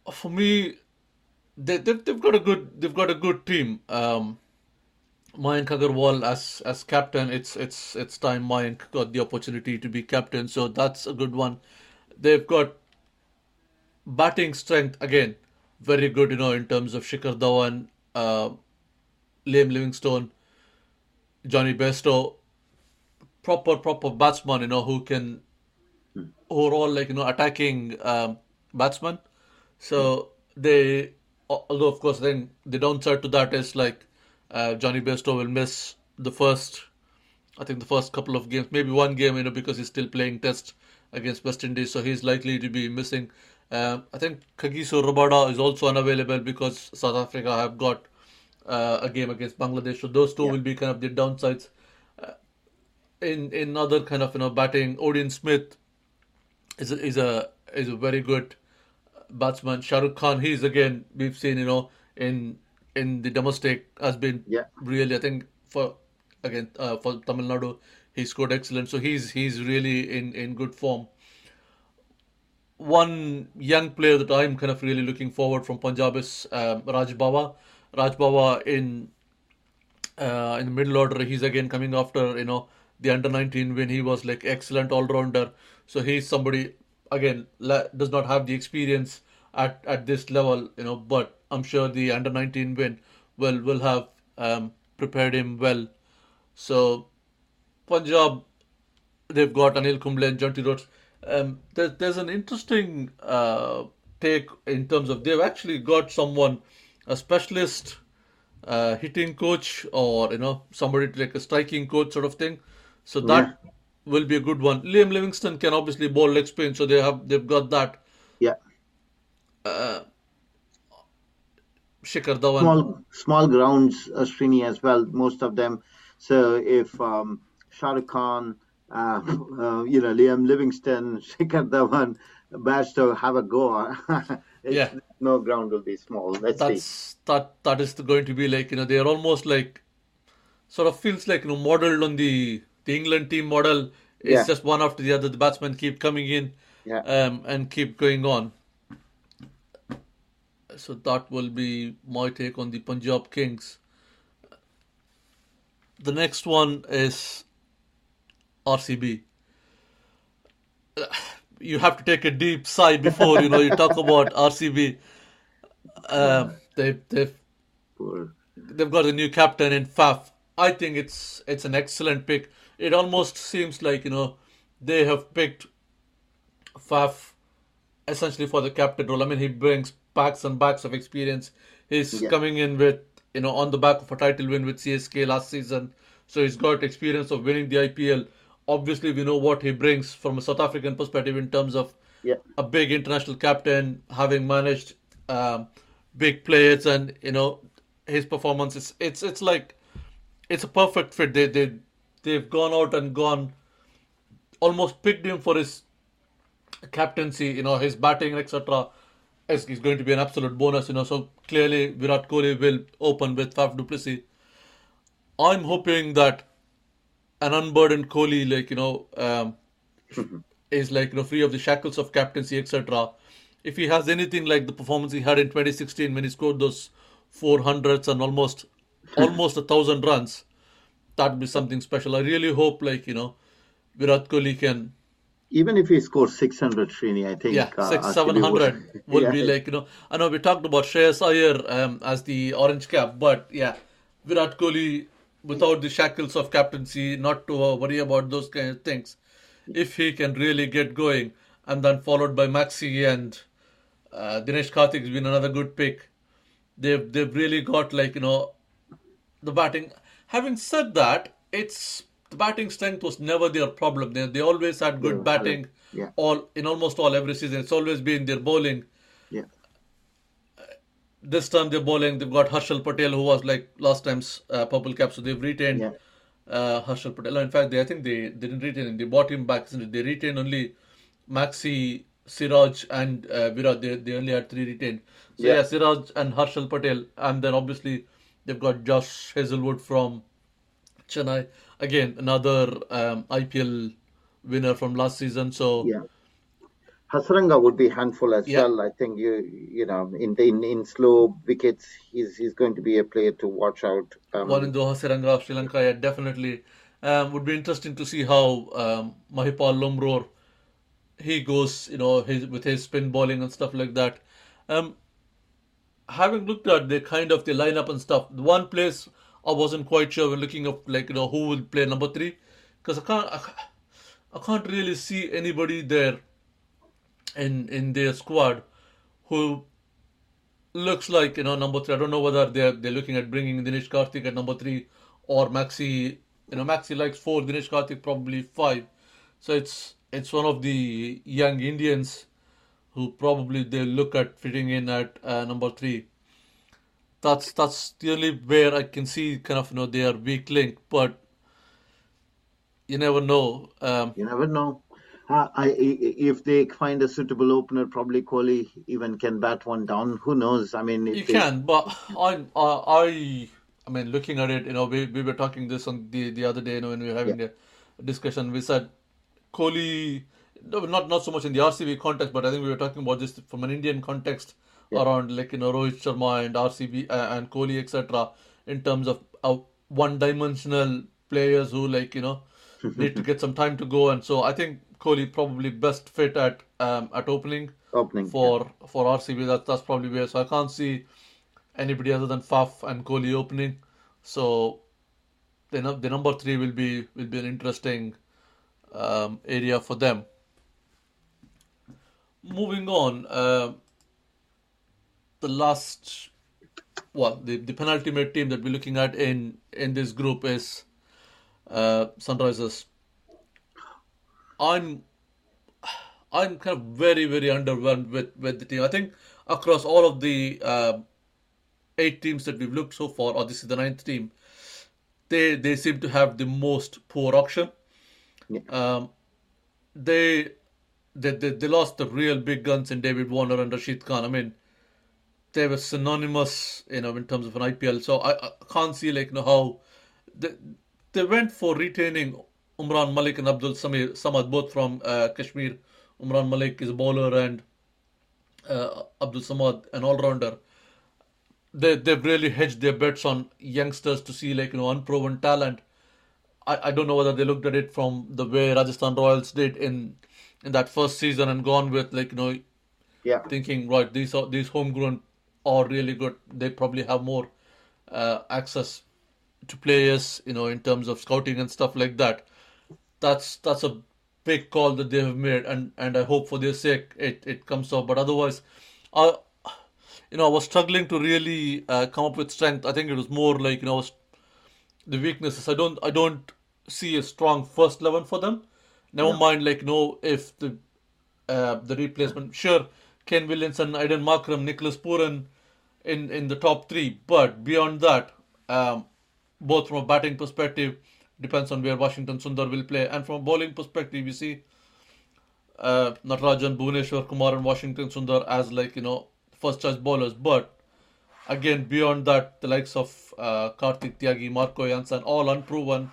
For me, they, they've, they've got a good they've got a good team. Um, Mayank Agarwal as as captain. It's it's it's time Mayank got the opportunity to be captain, so that's a good one. They've got batting strength again, very good. You know, in terms of Shikhar Dhawan, uh, Liam Livingstone, Johnny Bairstow, proper proper batsman. You know, who can Hmm. who are all like you know attacking um, batsmen. Yeah, So they, although of course, then the downside to that is like uh, Johnny Bairstow will miss the first, I think the first couple of games, maybe one game, you know, because he's still playing Test against West Indies, so he's likely to be missing. Um, I think Kagiso Rabada is also unavailable because South Africa have got uh, a game against Bangladesh, so those two yeah, will be kind of the downsides. In in other kind of you know batting, Odin Smith is a, is a is a very good batsman. Shah Rukh Khan, he's again we've seen you know in in the domestic has been yeah, really I think for again uh, for Tamil Nadu he scored excellent. So he's he's really in in good form. One young player that I'm kind of really looking forward from Punjab is um, Raj Bawa. Raj Bawa in uh, in the middle order. He's again coming after you know the under nineteen win. He was like excellent all rounder. So he's somebody again la- does not have the experience at, at this level, you know. But I'm sure the under nineteen win will will have um, prepared him well. So Punjab, they've got Anil Kumble and Jonty Rhodes. Um, there, there's an interesting uh, take in terms of they've actually got someone, a specialist uh, hitting coach or you know somebody like a striking coach sort of thing. So yeah, that will be a good one. Liam Livingston can obviously bowl leg spin, so they have they've got that. yeah. Shikhar Dhawan, Small, small grounds, uh, Srini as well. Most of them. So if um, Shah Rukh Khan, uh, uh, you know, Liam Livingston, Shikhar Dhawan, Bairstow have a go, it's yeah, no ground will be small. Let's see. that's that that is going to be like you know they are almost like sort of feels like you know modeled on the the England team model. It's Yeah, just one after the other. The batsmen keep coming in yeah. um, and keep going on. So that will be my take on the Punjab Kings. The next one is R C B. You have to take a deep sigh before you know you talk about R C B. Uh, Uh, they they've poor. they've got a new captain in Faf. I think it's it's an excellent pick. It almost seems like you know they have picked Faf essentially for the captain role. I mean, he brings packs and packs of experience. He's Yeah, coming in with you know on the back of a title win with C S K last season, so he's got experience of winning the I P L. Obviously, we know what he brings from a South African perspective in terms of yeah. a big international captain, having managed um, big players, and you know his performance. It's it's it's like it's a perfect fit. They they they've gone out and gone almost picked him for his captaincy, you know, his batting, et cetera, is, is going to be an absolute bonus, you know. So clearly, Virat Kohli will open with Faf du Plessis. I'm hoping that an unburdened Kohli, like, you know, um, is like, you know, free of the shackles of captaincy, et cetera. If he has anything like the performance he had in twenty sixteen when he scored those four hundreds and almost almost a thousand runs, that would be something special. I really hope, like, you know, Virat Kohli can Even if he scores six hundred, Srini, I yeah, think uh, six, seven R C B would. hundred will Yeah, be like, you know, I know we talked about Shreyas Iyer um, as the orange cap, but yeah, Virat Kohli without the shackles of captaincy, not to uh, worry about those kind of things. If he can really get going, and then followed by Maxi and uh, Dinesh Karthik has been another good pick. They've they've really got like you know the batting. Having said that, it's the batting strength was never their problem. They they always had they good will have it. batting Yeah, all in almost all every season. It's always been their bowling. yeah, This time they're bowling. They've got Harshal Patel, who was like last time's uh, purple cap, so they've retained yeah, uh, Harshal Patel. In fact, they I think they, they didn't retain him. They bought him back. They retained only Maxi, Siraj, and uh, Virat. They they only had three retained. So yeah. yeah, Siraj and Harshal Patel, and then obviously they've got Josh Hazelwood from Chennai. Again, another um, I P L winner from last season. So Yeah. Hasaranga would be handful as Yeah, well. I think you you know in in in slow wickets, he's he's going to be a player to watch out. one in Um, Doha, Seranga of Sri Lanka. Yeah, definitely. Um, would be interesting to see how um, Mahipal Lomror he goes, you know, his with his spin bowling and stuff like that. Um, Having looked at the kind of the lineup and stuff, the one place I wasn't quite sure when looking up, like you know, who will play number three, because I can't, I, I can't really see anybody there in in their squad who looks like you know number three. I don't know whether they're they're looking at bringing Dinesh Karthik at number three or Maxi. You know, Maxi likes four, Dinesh Karthik probably five. So it's it's one of the young Indians who probably they look at fitting in at uh, number three. That's that's the only where I can see kind of you know their weak link, but you never know. Um, you never know. Uh, I, I- if they find a suitable opener, probably Kohli even can bat one down. Who knows? I mean, if you they, can, but I I I I mean looking at it, you know, we, we were talking this on the the other day, you know, when we were yeah, having a discussion, we said Kohli, no, not not so much in the R C B context, but I think we were talking about this from an Indian context yeah, around like you know Rohit Sharma and R C B uh, and Kohli et cetera. In terms of uh, one-dimensional players who like you know need to get some time to go, and so I think Kohli probably best fit at um, at opening opening. Yeah. for for R C B. That that's probably where. So I can't see anybody other than Faf and Kohli opening. So the nu- the number three will be will be an interesting um, area for them. Moving on, uh, the last well, the, the penultimate team that we're looking at in in this group is uh, Sunrisers. I'm I'm kind of very very underwhelmed with with the team. I think across all of the uh, eight teams that we've looked so far, or this is the ninth team, they they seem to have the most poor auction. Yeah. Um, they, they they they lost the real big guns in David Warner and Rashid Khan. I mean, they were synonymous, you know, in terms of an I P L. So I, I can't see like you know how they, they went for retaining Umran Malik and Abdul Samir Samad both from uh, Kashmir. Umran Malik is a bowler and uh, Abdul Samad an all rounder. They they've really hedged their bets on youngsters to see like you know unproven talent. I, I don't know whether they looked at it from the way Rajasthan Royals did in in that first season and gone with like you know Yeah. thinking right these are these homegrown are really good. They probably have more uh, access to players, you know, in terms of scouting and stuff like that. That's that's a big call that they have made, and and I hope for their sake it it comes off. But otherwise, I you know I was struggling to really uh, come up with strength. I think it was more like you know was the weaknesses. I don't I don't see a strong first eleven for them. Never No. mind, like no, if the uh, the replacement. Sure, Ken Williamson, Aidan Markram, Nicholas Puran in, in the top three. But beyond that, um, both from a batting perspective, depends on where Washington Sundar will play. And from a bowling perspective, you see uh, Natarajan, Bhuvneshwar Kumar and Washington Sundar as like, you know, first choice bowlers. But again, beyond that, the likes of uh, Karthik Tyagi, Marco Janssen, all unproven.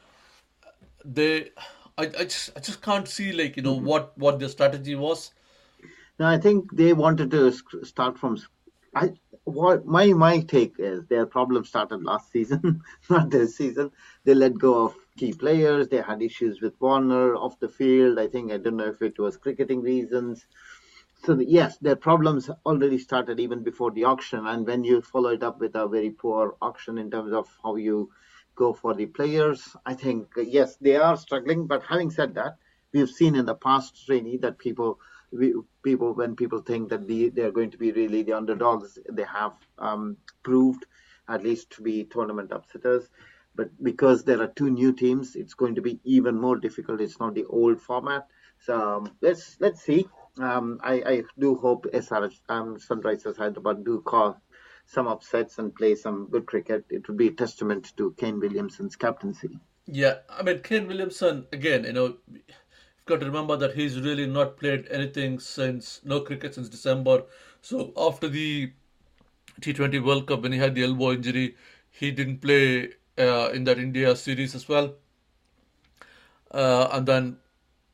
They, I, I just, I just can't see like you know what what their strategy was. No, I think they wanted to sc- start from. s- I what my my take is their problem started last season, not this season. They let go of key players. They had issues with Warner off the field. I think I don't know if it was cricketing reasons. So the, yes, their problems already started even before the auction. And when you follow it up with a very poor auction in terms of how you go for the players, I think uh, yes, they are struggling. But having said that, we've seen in the past, Srini, that people we, people when people think that the, they are going to be really the underdogs, they have um, proved at least to be tournament upsetters. But because there are two new teams, it's going to be even more difficult. It's not the old format. So um, let's let's see. Um, I, I do hope S R H, um, Sunrisers Hyderabad do call some upsets and play some good cricket. It would be a testament to Kane Williamson's captaincy. Yeah, I mean Kane Williamson again. You know, you've got to remember that he's really not played anything since no cricket since December. So after the T Twenty World Cup, when he had the elbow injury, he didn't play uh, in that India series as well. Uh, and then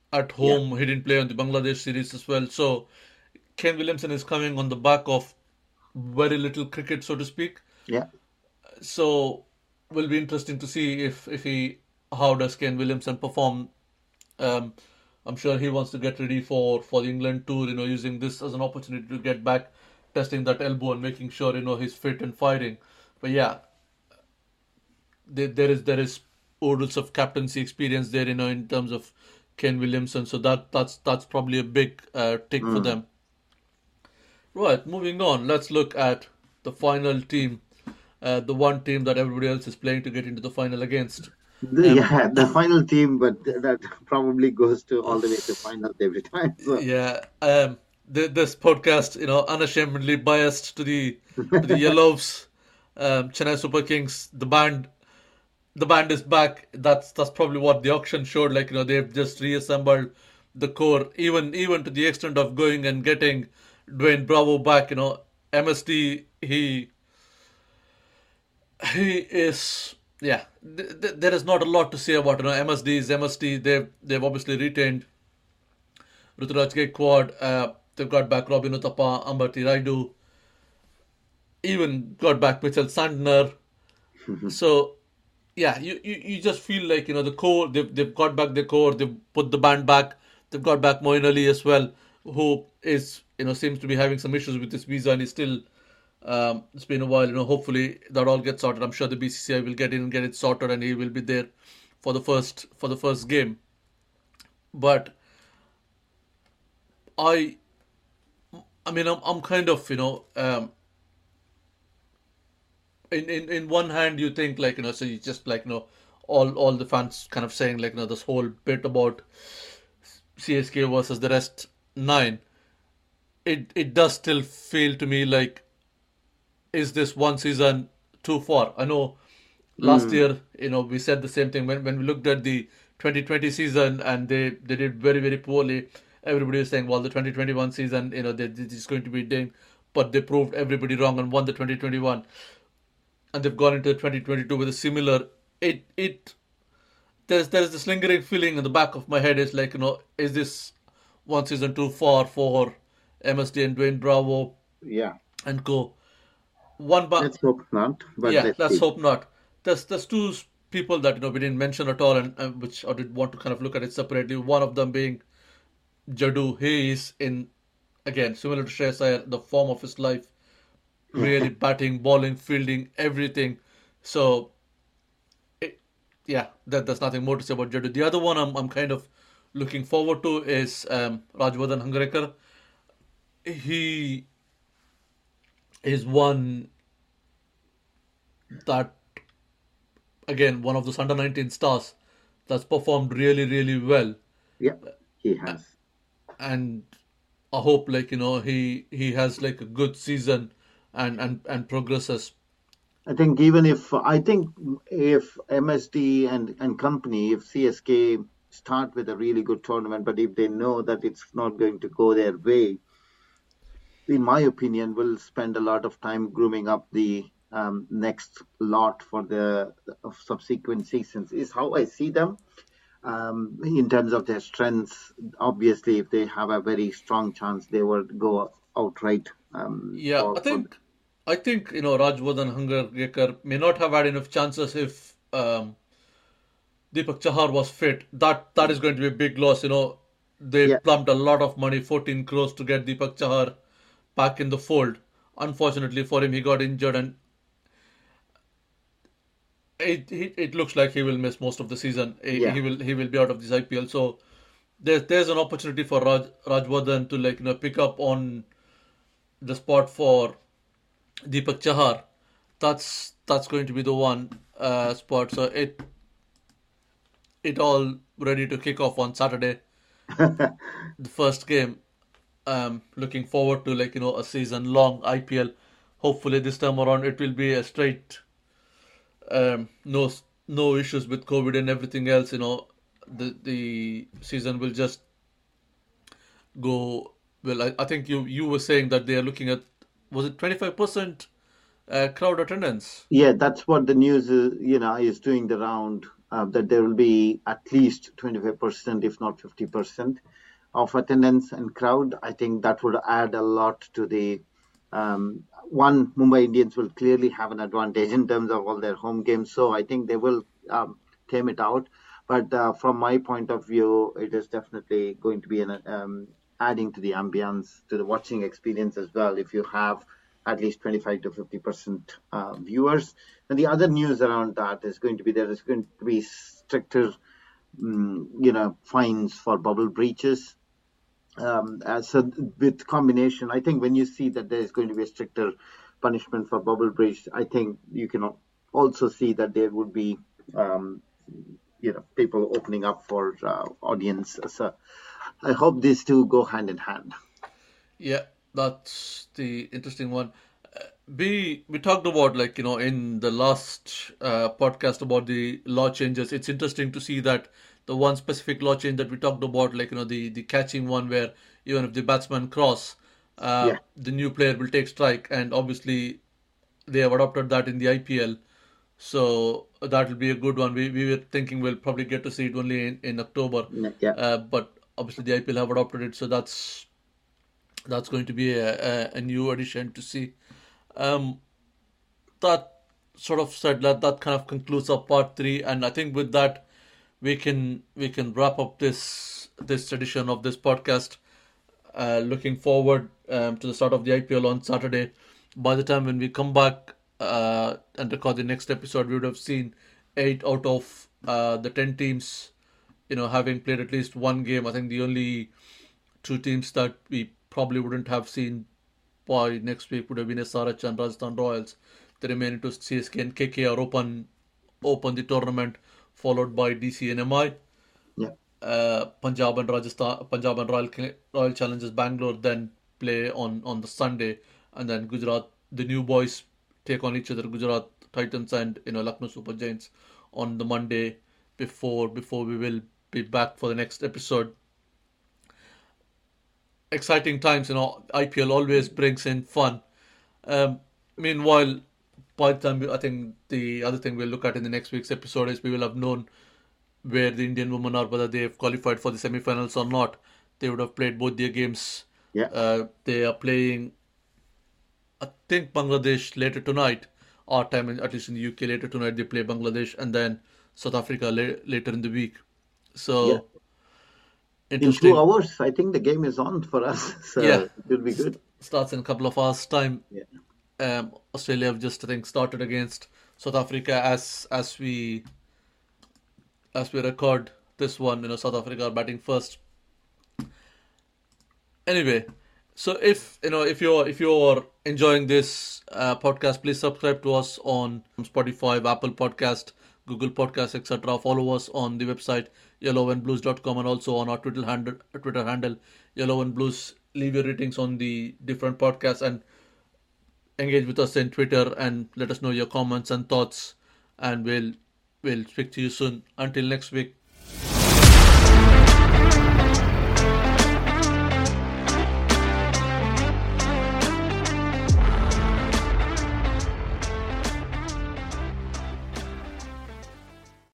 at Yeah, home. He didn't play on the Bangladesh series as well. So Kane Williamson is coming on the back of very little cricket, so to speak. yeah. So will be interesting to see if if he how does Kane Williamson perform. Um, I'm sure he wants to get ready for for the England tour. You know, using this as an opportunity to get back, testing that elbow and making sure you know he's fit and firing. But yeah, there, there is there is oodles of captaincy experience there. You know, in terms of Kane Williamson. So that that's that's probably a big uh, tick for Mm. them. Right, moving on. Let's look at the final team, uh, the one team that everybody else is playing to get into the final against. The, Um, yeah, the final team, but th- that probably goes to all the way to finals every time. So yeah, um, th- this podcast, you know, unashamedly biased to the to the Yellows, um, Chennai Super Kings. The band, the band is back. That's that's probably what the auction showed. Like you know, they've just reassembled the core, even even to the extent of going and getting Dwayne Bravo back. You know, M S D he he is yeah. Th- th- there is not a lot to say about you know M S D is M S D. They've they've obviously retained Ruturaj Gaikwad. Uh, they've got back Robin Uthappa, Ambati Raidu, even got back Mitchell Sandner. So yeah, you, you, you just feel like you know the core. They've they've got back the core. They've put the band back. They've got back Moeen Ali as well, who is you know seems to be having some issues with his visa and he's still. Um, it's been a while, you know. Hopefully that all gets sorted. I'm sure the B C C I will get in and get it sorted, and he will be there for the first for the first game. But I, I mean, I'm I'm kind of you know um, in, in in one hand you think like you know so you just like you know all all the fans kind of saying like you know this whole bit about C S K versus the rest nine. It it does still feel to me like is this one season too far? I know last mm, year you know we said the same thing when when we looked at the twenty twenty season and they they did very very poorly. Everybody was saying well the twenty twenty-one season you know they, this is going to be doing, but they proved everybody wrong and won the twenty twenty-one. And they've gone into twenty twenty-two with a similar. It it there's there's this lingering feeling in the back of my head. It's like you know, is this one season too far for M S D and Dwayne Bravo yeah, and co. One, but let's hope not, but yeah, let's let's see. hope not. There's there's two people that you know we didn't mention at all, and uh, which I did want to kind of look at it separately. One of them being Jadu. He is in again similar to Shreyas Iyer, the form of his life. Really batting, bowling, fielding, everything. So it, yeah, that, there's nothing more to say about Jadu. The other one I'm, I'm kind of looking forward to is um, Rajvardhan Hangarekar. He is one that, again, one of those under nineteen stars that's performed really, really well. Yeah, he has. And I hope, like, you know, he he has, like, a good season and, and, and progresses. I think even if I think if M S D and and company, if C S K start with a really good tournament, but if they know that it's not going to go their way, in my opinion, will spend a lot of time grooming up the um, next lot for the of subsequent seasons. Is how I see them um, in terms of their strengths. Obviously, if they have a very strong chance, they would go outright um, Yeah, I for for. think I think you know Rajvardhan Hangarkar may not have had enough chances if um, Deepak Chahar was fit. That that is going to be a big loss. You know, they Yeah, plumped a lot of money, fourteen crores, to get Deepak Chahar back in the fold. Unfortunately for him, he got injured, and it it, it looks like he will miss most of the season. He, yeah. he will he will be out of this I P L. So there's there's an opportunity for Raj Rajvardhan to like you know pick up on the spot for Deepak Chahar. That's that's going to be the one uh, spot. So it it all ready to kick off on Saturday, the first game. Um, looking forward to like you know a season long I P L. Hopefully this time around it will be a straight um, no no issues with COVID and everything else. You know the the season will just go well. I, I think you you were saying that they are looking at was it twenty five percent uh, crowd attendance. Yeah, that's what the news is, you know, is doing the round. uh, that there will be at least twenty-five percent, if not fifty percent of attendance and crowd. I think that would add a lot to the um, one. Mumbai Indians will clearly have an advantage in terms of all their home games, so I think they will um, tame it out. But uh, from my point of view, it is definitely going to be an um, adding to the ambience, to the watching experience as well. If you have at least twenty-five to fifty percent uh, viewers, and the other news around that is going to be there is going to be stricter, um, you know, fines for bubble breaches. Um, uh, so with combination, I think when you see that there is going to be a stricter punishment for bubble breach, I think you can also see that there would be, um, you know, people opening up for uh, audience. So I hope these two go hand in hand. Yeah, that's the interesting one. Uh, we we talked about, like, you know in the last uh, podcast about the law changes. It's interesting to see that the one specific law change that we talked about, like, you know the the catching one, where even if the batsman cross, uh, Yeah, the new player will take strike, and obviously they have adopted that in the I P L. So that will be a good one. We we were thinking we'll probably get to see it only in, in October, yeah, uh, but obviously the I P L have adopted it, so that's that's going to be a, a, a new addition to see. Um, that sort of said that that kind of concludes our part three, and I think with that we can we can wrap up this this edition of this podcast. Uh, looking forward um, to the start of the I P L on Saturday. By the time when we come back uh, and record the next episode, we would have seen eight out of uh, the ten teams, you know, having played at least one game. I think the only two teams that we probably wouldn't have seen by next week would have been S R H and Rajasthan Royals. The remaining two, C S K and K K R, open open the tournament, followed by D C and M I. yeah. Uh, Punjab and Rajasthan, Punjab and Royal Royal Challengers Bangalore then play on, on the Sunday, and then Gujarat, the new boys, take on each other. Gujarat Titans and, you know Lucknow Super Giants on the Monday before before we will be back for the next episode. Exciting times, you know. I P L always brings in fun. Um, meanwhile, by the time we, I think the other thing we'll look at in the next week's episode is we will have known where the Indian women are, whether they have qualified for the semi-finals or not. They would have played both their games. Yeah. Uh, they are playing, I think, Bangladesh later tonight. Our time, in, at least in the U K, later tonight they play Bangladesh, and then South Africa la- later in the week. Yeah. So In two interesting. hours, I think the game is on for us. So Yeah, it will be good. starts in a couple of hours' time. Yeah. Um, Australia have just, I think, started against South Africa as as we as we record this one. You know, South Africa are batting first. Anyway, so if you know if you're if you're enjoying this uh, podcast, please subscribe to us on Spotify, Apple Podcast, Google Podcast, et cetera. Follow us on the website yellow and blues dot com, and also on our Twitter handle, Twitter handle Yellow and Blues. Leave your ratings on the different podcasts and engage with us in Twitter and let us know your comments and thoughts. And we'll we'll speak to you soon. Until next week.